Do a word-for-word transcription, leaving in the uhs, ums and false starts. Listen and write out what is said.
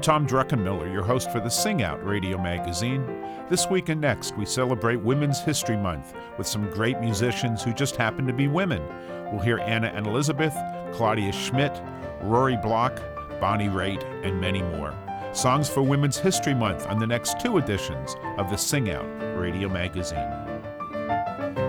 Tom Druckenmiller, your host for the Sing Out Radio Magazine. This week and next, we celebrate Women's History Month with some great musicians who just happen to be women. We'll hear Anna and Elizabeth, Claudia Schmidt, Rory Block, Bonnie Raitt, and many more. Songs for Women's History Month on the next two editions of the Sing Out Radio Magazine.